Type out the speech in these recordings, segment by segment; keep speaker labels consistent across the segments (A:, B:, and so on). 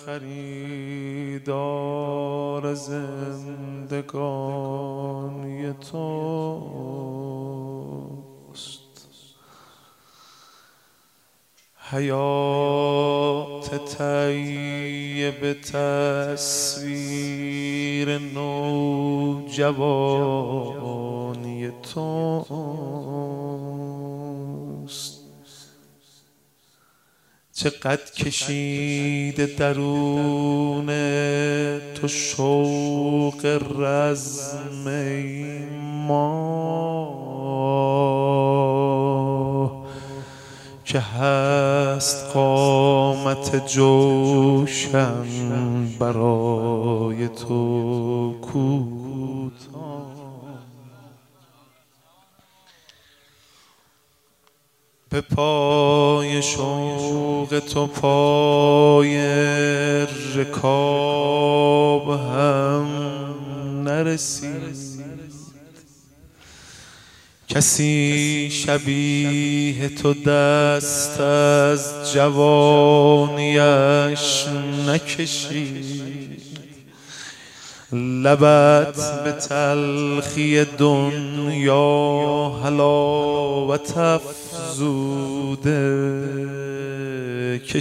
A: خریدار زندگانی توست. حیات طیب تصویر نوجوانی توست. چقدر کشیده درون تو شوق رزم ما که هست قامت جوشن برای تو کوتاه. به پای شوق تو پای رکاب هم نرسید. کسی شبیه تو دست از جوانیش نکشید. لبت به تلخی دنیا حلاوت افزوده که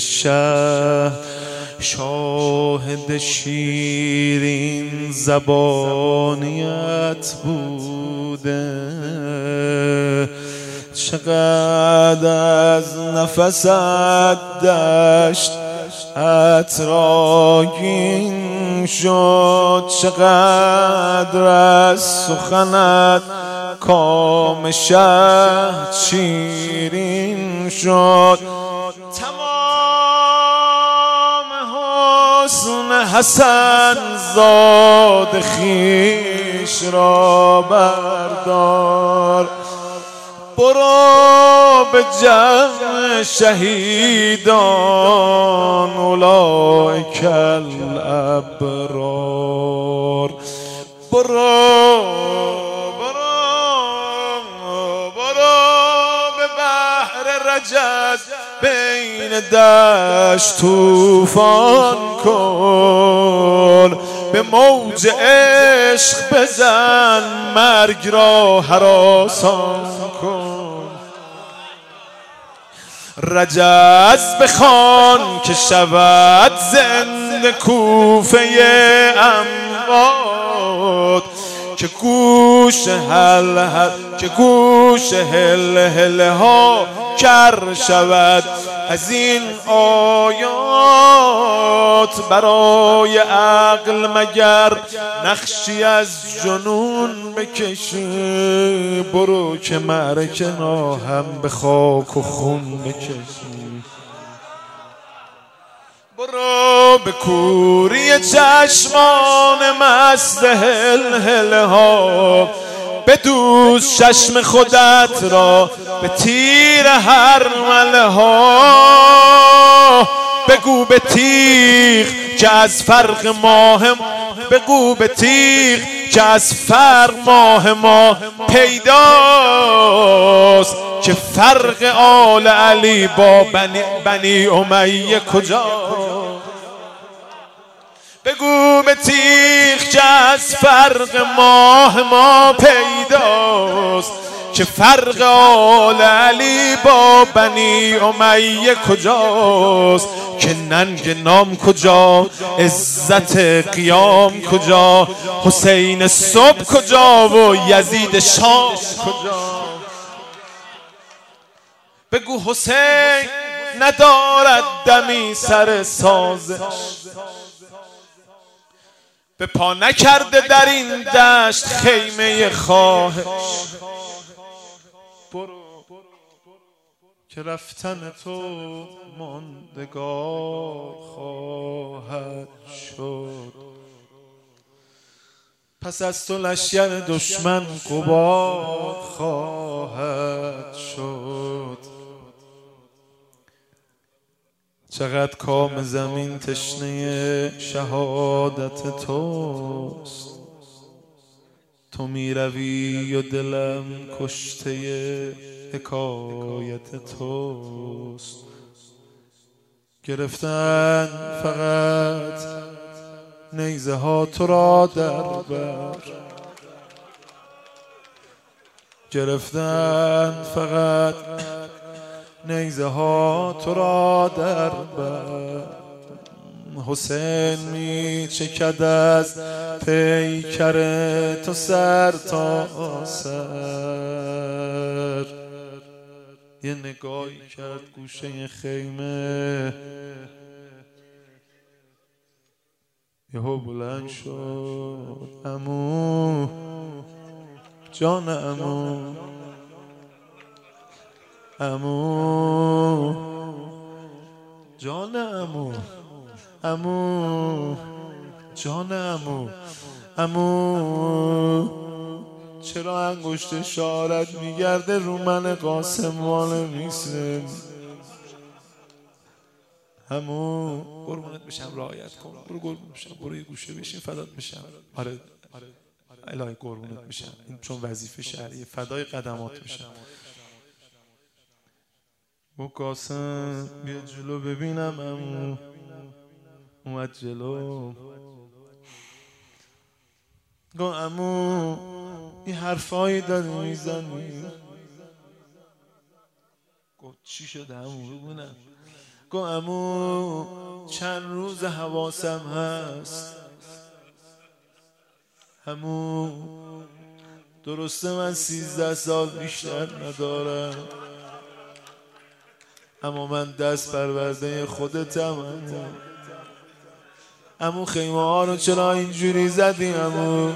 A: شاهد شیرین زبانیت بوده. چقدر از نفست دشت عطرآگین شد، چقدر از سخنت کام شهد شیرین شد. تمام حسن حسن زاد خویش را بردار. برو به جمع شهیدان اولئک الابرار. برو به بحر رجز بین دشت طوفان کن. به موج عشق بزن مرگ را هراسان کن. رجز بخوان که شود زنده کوفه اموات. که گوش هل هل ها کر شود از این آیات. برای عقل مگر نقشی از جنون بکشی. برو که معرکه را هم به خاک و خون بکشی. برو به کوری چشمان مست هل هل ها. بدوز چشم خودت را به تیر هرمله ها. بگو به تیغ که از فرق ماه ما پیداست. که فرق آل علی با بنی امیه کجا. بگو به تیغ که از فرق ماه ما پیداست. که فرق آل علی با بنی امیه کجاست. که ننگ نام کجا، عزت قیام کجا، حسین صبح کجا و یزید شام کجا. بگو حسین ندارد دمی سر سازش. به پا نکرده در این دشت خیمه خواهش. برو که رفتن تو ماندگار خواهد شد. پس از تو لشکر دشمن غبار خواهد شد. چقدر کام زمین تشنه شهادت توست. تو می روی و دلم کشته حکایت توست. گرفتن فقط نیزه ها تو را در بر، گرفتن فقط نیزه ها تو را در بر. حسین می چکد از پیکر تو سر تا سر، یه نگاهی کرد گوشه خیمه، یهو بلند شد عمو جان عمو، عمو جان عمو، عمو جان عمو، عمو چرا انگشت اشارت میگرده رو من قاسم وانه میسه؟ عمو قربونت بشم رعایت کن، برو قربونت بشم، برو یه گوشه بشین فدات بشم. آره الهی قربونت میشم، این چون وظیفه شهریه، فدای قدمات میشم. گفت قاسم بیا جلو ببینم عمو. اومد جلو، گفت عمو این حرفایی داری میزنی؟ گفت چی شده عمو ببینم؟ گفت عمو چند روز حواسم هست عمو، درسته من 13 سال بیشتر ندارم، اما من دست پرورده خودتم عمو. خیمه ها رو چرا اینجوری زدی عمو؟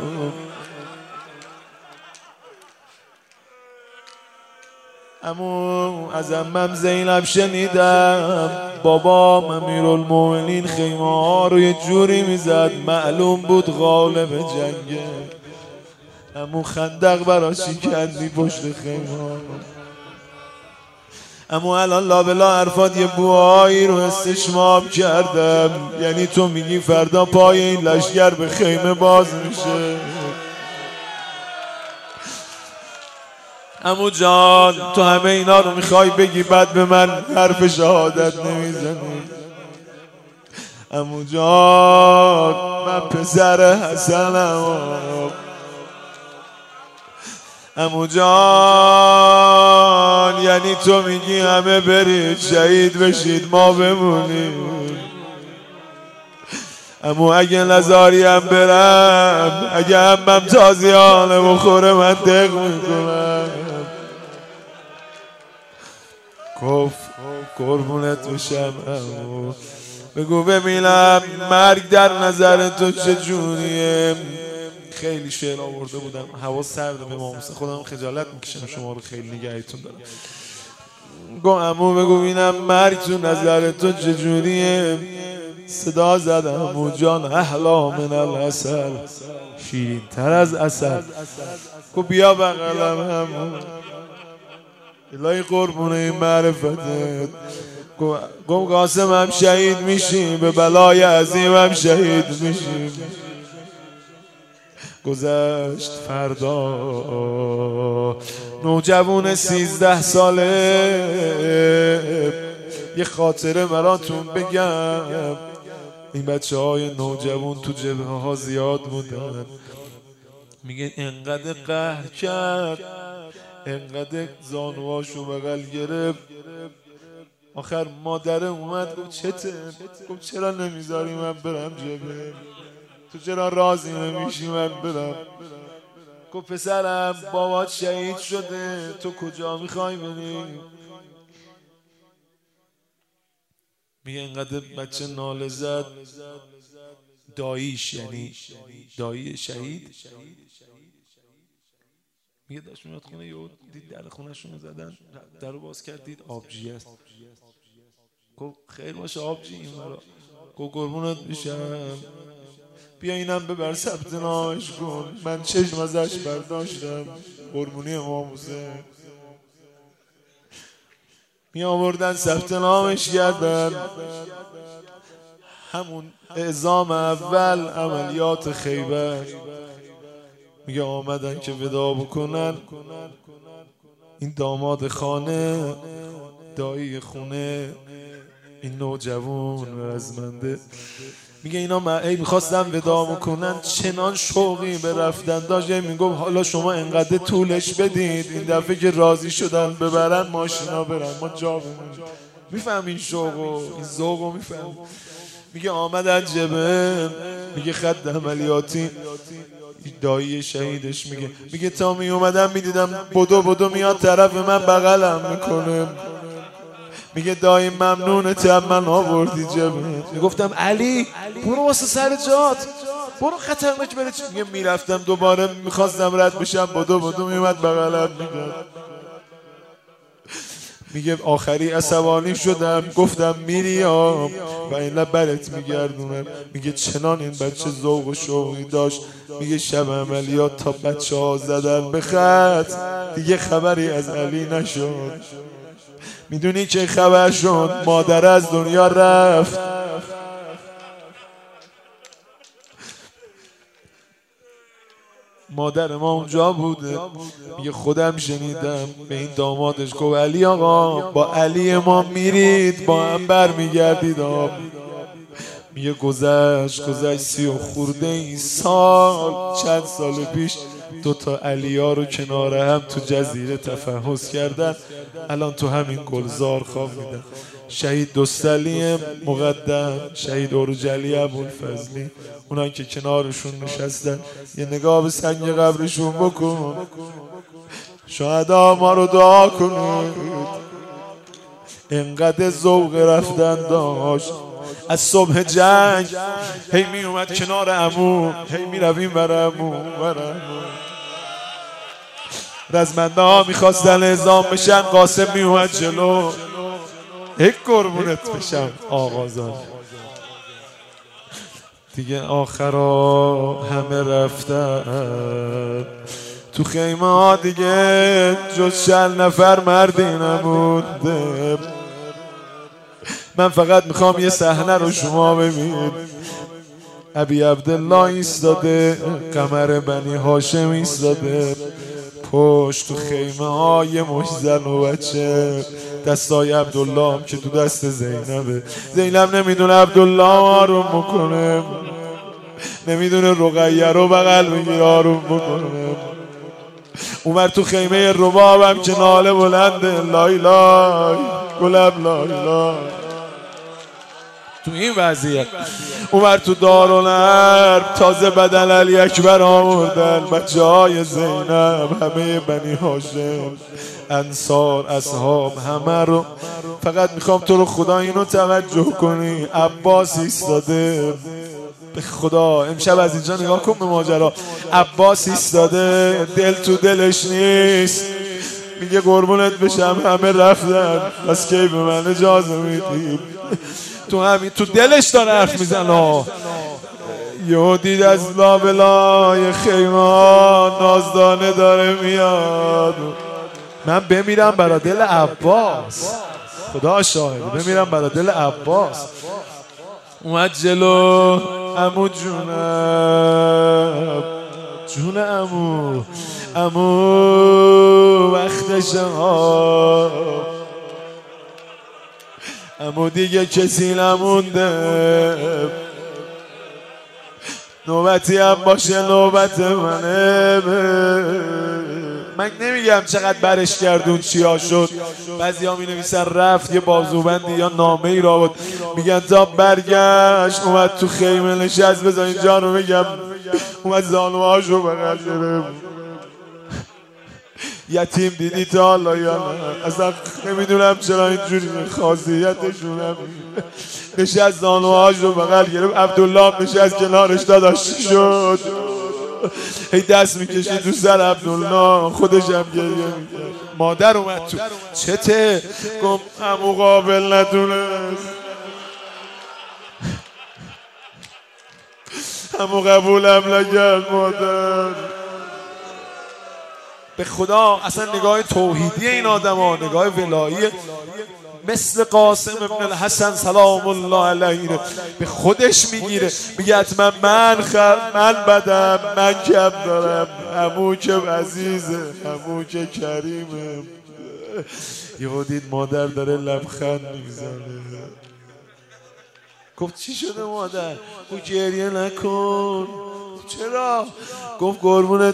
A: عمو از عمم زینب شنیدم بابام امیرالمومنین خیمه ها رو یه جوری میزد معلوم بود غالب جنگه. عمو خندق برا شکندی پشت خیمه ها. اما الان لابلا حرفات یه بوهایی رو استشمام کردم، یعنی تو میگی فردا پای این لشگر به خیمه باز میشه؟ عمو جان تو همه اینا رو میخوای بگی بعد به من حرف شهادت نمیزنی؟ عمو جان من پسر حسنم، عمو جان یعنی تو میگی همه برید شهید بشید ما بمونیم؟ عمو اگه نزاریم برم، اگه همم تازیانه بخوره من دق میکنم. گفت قربونت بشم عمو، بگو ببینم مرگ در نظر تو چجوریه؟ خیلی شعر آورده بودم، هوا سرده به ماموسه، خودم خجالت میکشم شما رو خیلی نگهتون دارم. گو عمو بگو ببینم مرگ تو نظر تو چجوریه؟ صدا زد عمو جان احلا من العسل، شیرین تر از عسل. گو بیا بغلم عمو، الهی قربونه این معرفتت. گو قاسم هم شهید میشیم، به بلای عظیم هم شهید میشیم. گذشت فردا نوجوان 13 ساله، یه خاطره براتون بگم. این بچه های نوجوان تو جبهه ها زیاد بودن، میگن انقدر قهر کرد، انقدر زانواشو بغل گرفت، آخر مادره اومد گفت چته؟ گفت چرا نمیذاری من برم جبهه؟ تو چرا راضی نمیشی من برم؟ گفت پسرم بابات شهید شده، تو کجا میخوای بری؟ میگه انقدر بچه ناله زد، داییش یعنی دایی شهید، میگه داشت میاد خونه، یهو دید در خونه شونو زدن، در رو باز کرد دید آبجی است. گفت خیر باشه آبجی این برا. گفت قربونت میشم بیا اینم ببر ثبت نامش کن، من چشم ازش برداشتم، قربونی امام حسین. می آوردن ثبت نامش کردن، همون اعزام اول عملیات خیبر. میگه آمدن که ودا بکنن، این داماد خانه دایی خونه این نوجوان رزمنده میگه اینا میخواستم ودامو کنن، چنان شوقی به رفتن داشت. میگفت حالا شما انقدر طولش بدید، این دفعه که راضی شدن ببرن ماشینا برن، ما جا بمونیم. میفهم این شوقو، این ذوقو میفهم. میگه آمدن جبه، میگه خط عملیاتی دایی شهیدش، میگه تا می اومدم میدیدم بدو میاد طرف من بغلم میکنه. میگه دایی ممنونت من آوردی جبه. میگفتم علی برو واسه سر جات، برو خطرناک بره. میگه میرفتم دوباره میخواستم رد بشم، بدو میومد بغلم میگه. میگه آخری عصبانی شدم گفتم میریام و این برت میگردونم. میگه چنان این بچه ذوق و شوقی داشت. میگه شب عملیات تا بچه ها زدن به خط دیگه خبری از علی نشد. میدونی چه خبر شد؟ مادر از دنیا رفت. مادر ما اونجا بوده. میگه خودم شنیدم به این دامادش گفت علی آقا با علی ما میرید با هم برمیگردید. میگه گذشت 30 و خورده این سال، چند سال پیش 2 تا علیا رو کنار هم تو جزیره تفحص کردن، الان تو همین گلزار خواب میدن. شهید دوستعلی مقدم، شهید اورجلی ابوالفضلی، اونان که کنارشون نشستن یه نگاه به سنگ قبرشون بکن. شهدا ما رو دعا کنید. انقدر ذوق رفتن داشت. از صبح جنگ هی می اومد کنار عمو، هی می رویم بر عمو. رزمنده ها میخواستن اعزام بشن، قاسم می اومد جلو. یک قربونت بشم آقازان. دیگه آخرا همه رفتن تو خیمه ها، دیگه جز 40 نفر مردی نمونده. من فقط میخوام یه صحنه رو شما ببینید. ابی عبدالله ایستاده، قمر بنی هاشم ایستاده پشت تو خیمه های مجزن و بچه. دستای عبدالله هم که تو دست زینبه. زینب نمیدونه عبدالله آروم بکنه، نمیدونه رقیه رو بغل بگیر آروم بکنه. اومر تو خیمه ربابم که ناله بلنده لای لای گلب لای لای. تو این وضعیت اومر تو دارالحرب، تازه بدن علی اکبر آوردن بچه های زینب، همه بنی هاشم، انصار، اصحاب، همه رو. فقط میخوام تو رو خدا اینو توجه کنی. عباس ایستاده، به خدا امشب از اینجا نگاه کن به ماجرا. عباس ایستاده، دل تو دلش نیست. میگه قربونت بشم همه رفتن، پس کی به من اجازه میدی؟ تو همین تو دلش داره حرف میزنه. یهو دید از لابلای خیمه نازدانه داره میاد. من بمیرم برا دل عباس، خدا شاهده، بمیرم برا دل عباس. اومد جلو. عمو جونم، جون عمو، عمو وقتش ها، عمو دیگه کسی نمونده. نوبتی هم باشه نوبت منه. من نمیگم چقدر برش کردون چیا شد. بعضی ها می نویسن رفت یه بازوبندی یا نامه ای را بود. میگن تا برگشت اومد تو خیمه نشست. بذار اینجا رو بگم، اومد زانوهاش رو بغل گرفت. یتیم دیدی تا حالا یا نه؟ اصلا نمیدونم چرا اینجوری خاصیتشونم. نشست زانوهاش رو بغل گرفت. عبدالله نشست کنارش. داداش شد هی دست میکشید تو سر عبدالله، خودش هم گریه میکرد. مادر اومد تو. چته؟ گفت عمو قابل ندونست، عمو قبولم نکرد مادر. به خدا اصلا نگاه توحیدی این آدم ها، نگاه ولایی مثل قاسم ابن الحسن سلام الله علیه به خودش میگیره. میگه حتما من بدم، من کم دارم، عمو که عزیزه، عمو که کریمه. یهو دید مادر داره لبخند میزنه. گفت چی شده مادر؟ گفت گریه نکن. چرا؟ گفت قربونت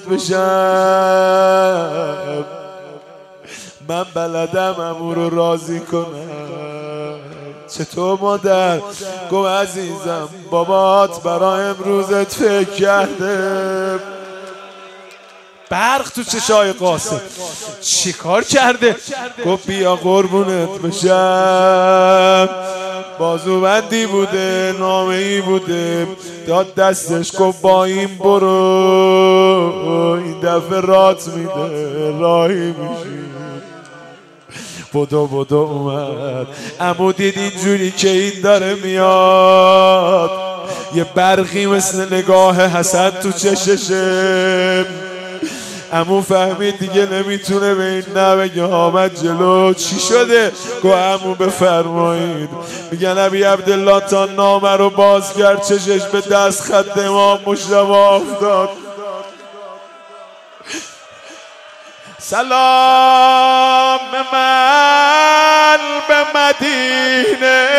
A: بشم من بلدم عمو رو راضی کنم. چطور مادر؟ گفت عزیزم بابات برای امروزت فکر کرده. برق تو چشای قاسم چی کار کرده؟ گفت بیا قربونت بشم بازوبندی بوده نامه‌ای بوده داد دستش گفت با این برو این دفعه رات میده راهی میشی. بدو اومد. عمو دید اینجوری که این داره میاد یه برقی مثل نگاه حسد تو چششه. عمو فهمید دیگه نمیتونه به این نبگه آمد جلو. چی شده؟ گو عمو بفرمایید. میگن نبی عبدالله تا نامه رو باز کرد چشش به دست خط امام مجتبی افتاد. سلام من به مدینه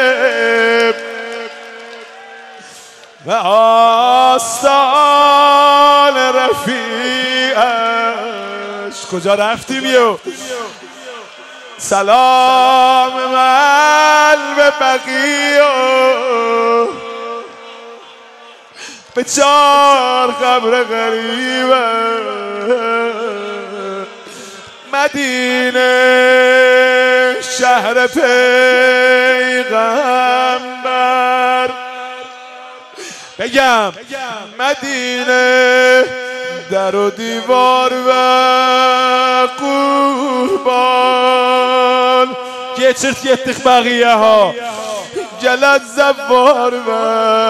A: و آستان رفیعش. کجا رفتیم یو؟ سلام من به بقیه به 4 قبر غریبه مدینه شهر پیغمبر. بگم مدینه در و دیوار و قربان geçirt gittik bagiye ha gelad zevvar ve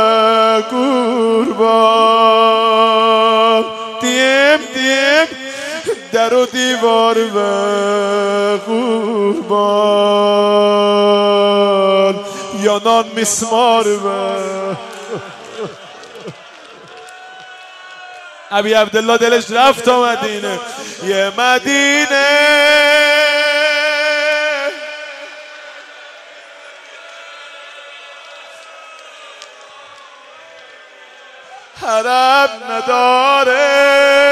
A: kurban diyem در و دیوار و قربان یانان مسمار و ابی عبدالله دلش رفت تا مدینه. یه مدینه حرم نداره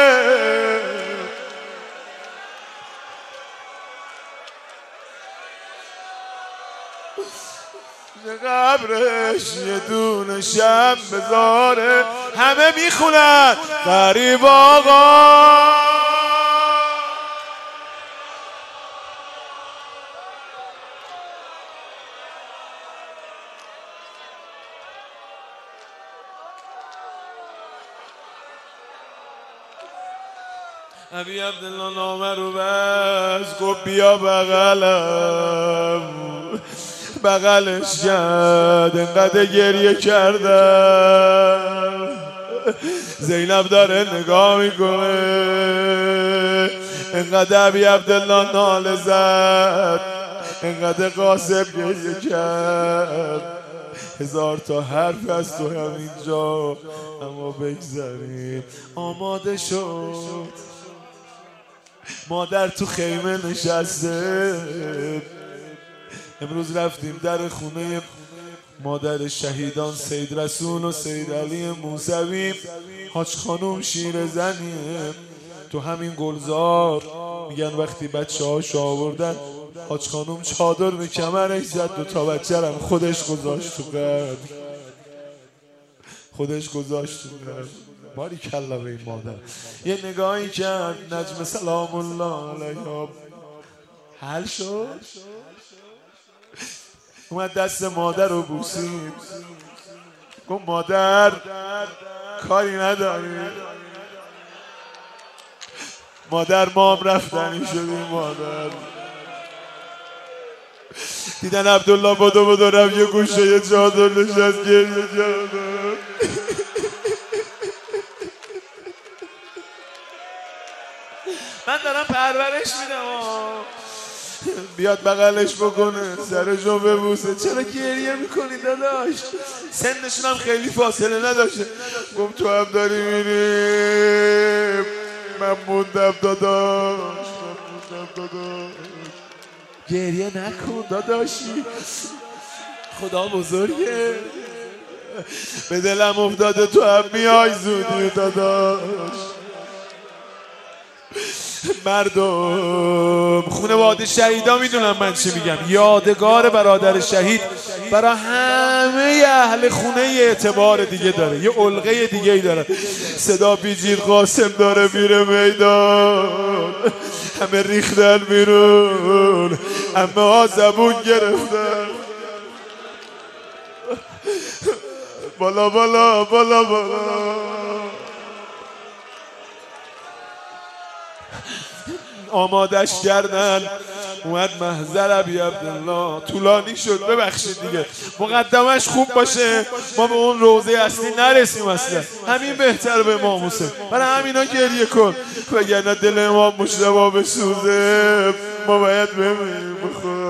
A: قبرش یه دونه شم بذاره. همه میخونن غریب آقا ابی عبدالله نامه رو بس گفت بیا بغلم. بغلش کرد انقدر گریه کردم. زینب داره نگاه میکنه انقدر ابی عبدالله ناله زد انقدر قاسم گریه کرد. 1000 تا حرف از تو همینجا اما بگذاریم. آماده شد مادر تو خیمه نشسته. امروز رفتیم در خونه مادر شهیدان سید رسول و سید علی موسوی. حاج خانوم شیرزنیه تو همین گلزار. میگن وقتی بچه هاش آوردن حاج خانوم چادر به کمرش زد 2 تا بچه رم خودش گذاشت تو قبر. خودش گذاشت تو قبر. باری کلا به این مادر. یه نگاهی کرد نجم سلام الله علیها حل شد. اومد دست مادر رو بوسید. گفت مادر کاری نداری. مادر ما هم رفتنی شدیم. مادر دیدن عبدالله بدو رفت یه گوشه یه چادر نشست گریه کرد. من دارم پرورش میدم بیاد بغلش بکنه سرشو ببوسه. چرا گریه میکنی داداش؟ سنشون هم خیلی فاصله نداشته. گفت تو هم داری میری من موندم داداش. گریه نکن داداشی. خدا بزرگه. به دلم افتاده تو هم میای زودی داداش. مردم خانواده شهیدا میدونم من چی میگم. یادگار برادر شهید برای همه اهل خونه یه اعتبار دیگه داره، یه علقه دیگه ای داره. صدا بیجیر قاسم داره میره میدان، همه ریختن بیرون، همه ها زبون گرفتن. بالا بالا بالا بالا. آمادش کردن، اومد محضر ابی عبدالله. طولانی شد ببخشید دیگه، مقدمش خوب باشه ما به اون روضه اصلی نرسیم اصلا. همین بهتر به امام حسین. برای همینا گریه کن، وگرنه دل امام مجتبی بسوزه ما باید بمیریم.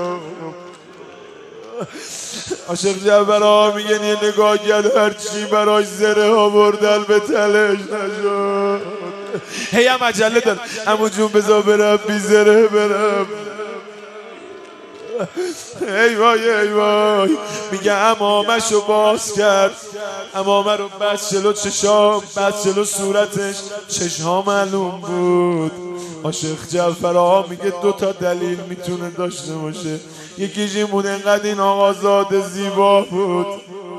A: عاشق جعفر میگن یه نگاه کرد هرچی برای زره ها بردن به تلش نشد. هی هم عجله دار عمو جون بذار برم بی زره برم. ای وای ای وای. میگه امامشو باز کرد، امامه رو بس جلو چشام، بس جلو صورتش، چشها معلوم بود. عاشق جعفر میگه 2 تا دلیل میتونه داشته باشه. یکیش این بود انقدر این آقازاده زیبا بود،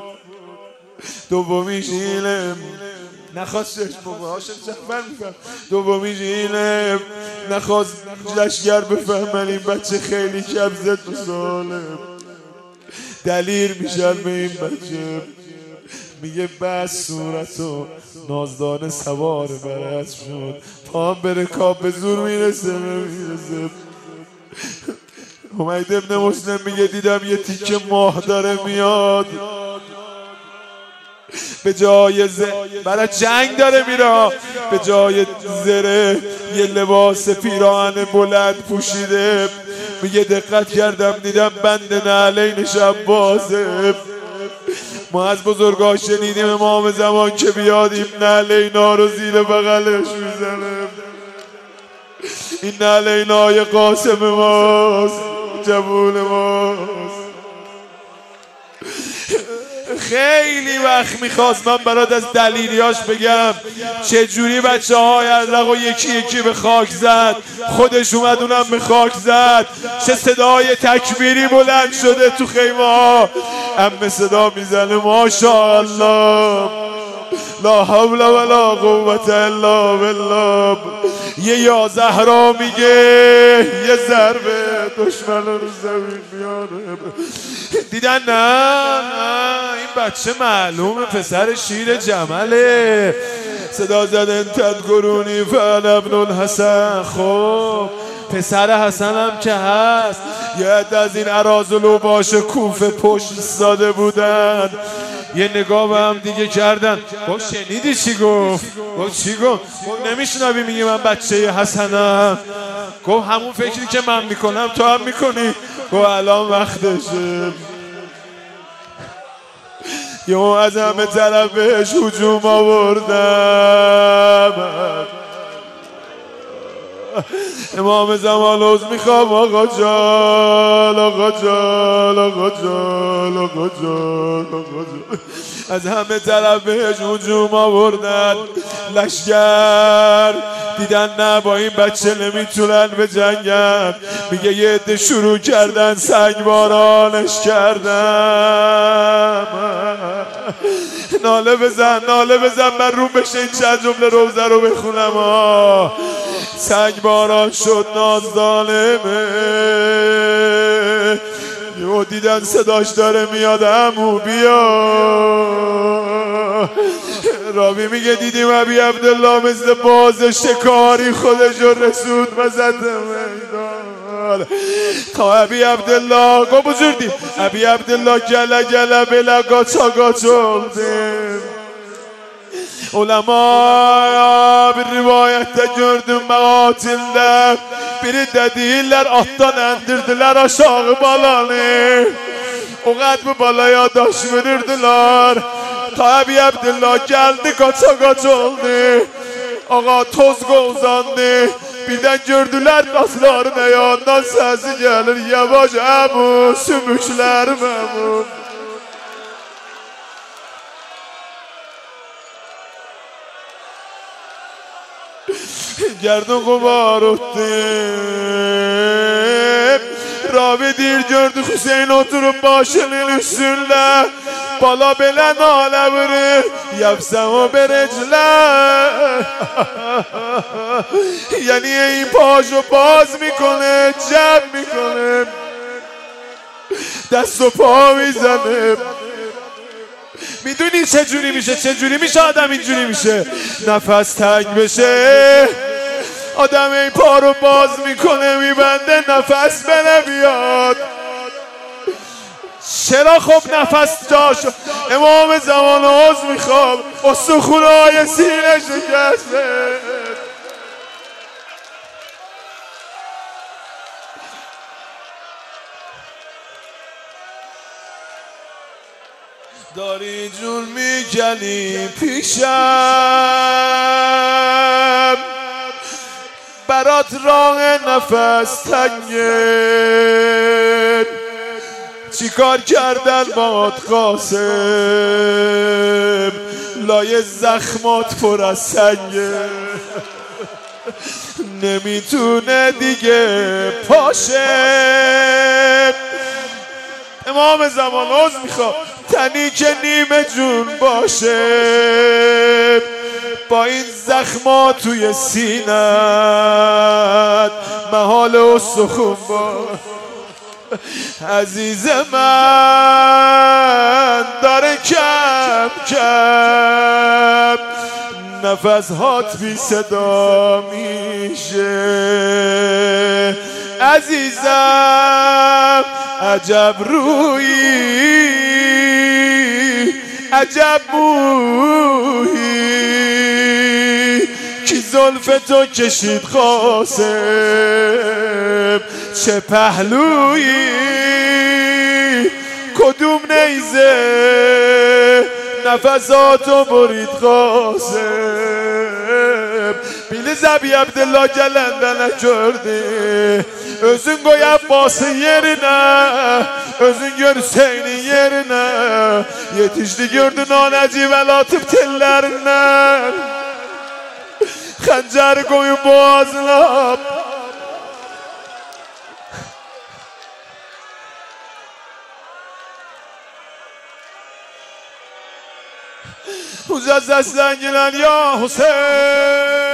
A: دومیش اینه نخواست چشم عاشق جعفر میفهم، دومیش اینه نخواست لشگر بفهمن این بچه خیلی کم زد و سالم. دلیر میشن به این بچه. میگه بس صورتو نازدانه سوار برش شد، پام به رکاب به زور میرسه نمیرسه. حمید ابن مسلم میگه دیدم یه تیکه ماه داره میاد، به جای برای جنگ داره میره، به جای زره یه لباس پیراهن بلند پوشیده. میگه دقت کردم دیدم بند نعلینش هم بازه. ما از بزرگا شنیدیم امام زمان که بیاد این نعلینا رو زیر بغلش میزنه. این نعلینای قاسم ماست، جوون ماست. خیلی وقت میخواست من برات از دلیلیاش بگم چجوری بچه های ازرق و یکی یکی به خاک زد، خودش اومد اونم به خاک زد. چه صدای تکبیری بلند شده تو خیمه ها، عمه صدا میزنه ماشاءالله لا حول ولا قوة الا بالله. یه یا زهرا میگه یه ضربه دشمن رو زمین میاره. دیدن نه این بچه معلومه پسر شیر جمله. صدا زدن تدگرونی فعل ابن الحسن. خب پسر حسن هم که هست. یه عده از این اراذل باشه کوفه پشت ایستاده بودن، یه نگاه به هم دیگه کردن. گفت شنیدی چی گفت؟ گفت چی گفت؟ نمیشنوی میگی من بچه حسنم؟ گفت همون فکری که من میکنم تو هم میکنی؟ گفت الان وقتشه. یه از همه طرف بهش هجوم آوردم. امام زمان عوض میخوام آقا جان آقا جان آقا جان آقا جان آقا جان. از همه طرف بهش هجوم آوردن. لشگر دیدن نه با این بچه نمیتونن به جنگن. میگه یه عده شروع کردن سنگبارانش کردن. ناله بزن ناله بزن من روم بشه این چند جمله روزه رو بخونم. سنگباران شد ناز ظالمه. یهو دیدن صداش داره میاد عمو بیا. راوی میگه دیدیم ابی عبدالله مثل باز شکاری خودش رو رسود وسط میدان تا ابی عبدالله گو بزرگی ابی عبدالله گله گله بلا گاچا گاچولدیم. Ulema bir rivayette gördüm meatilde biri dediler attan endirdiler aşağı balanı. O kadar bu balaya taş verirdiler. Tabi Abdullah geldi kaça kaç oldu. Ağa toz uzandı. Birden gördüler kaslarına yandan sesi gelir yavaş Ebu sümükler Memun. gerdin gubar ottim. Ravi dir gördü Hüseyin oturup başının üstünde. Bala belen ale vurur yapsam o berecler. یعنی این پاشو باز میکنه جمع میکنه دست و پا میزنه. میدونی چجوری میشه آدم اینجوری میشه نفس تنگ بشه آدم این پا رو باز میکنه میبنده نفس بره بیاد. چرا خب نفس جاشو امام زمان عوض میخوام استخونهای سینه شکسته. داری جون میکنی پیشم برات راه نفس تنگه چی کار کردن باد قاسم لای زخمات پر از سنگه نمیتونه دیگه پاشه. امام زمان عوض میخواد تنی که نیمه جون باشه با این زخمات توی سینت محال استخون با عزیز من داره کم کم نفس هات بی صدا میشه. عزیزم عجب رویی عجب مویی کی زلف تو کشید قاسم چه پهلویی کدوم نیزه نفساتو برید قاسم. Bili Zabi Abdullah gelenden gördü. Özün koy Abbas'ın yerine, özün gör Hüseyin'in yerine. Yetişti gördün o Necivel atıp tellerinden. Xəncəri koyun boğazına. Uca seslen gelen ya Hüseyin.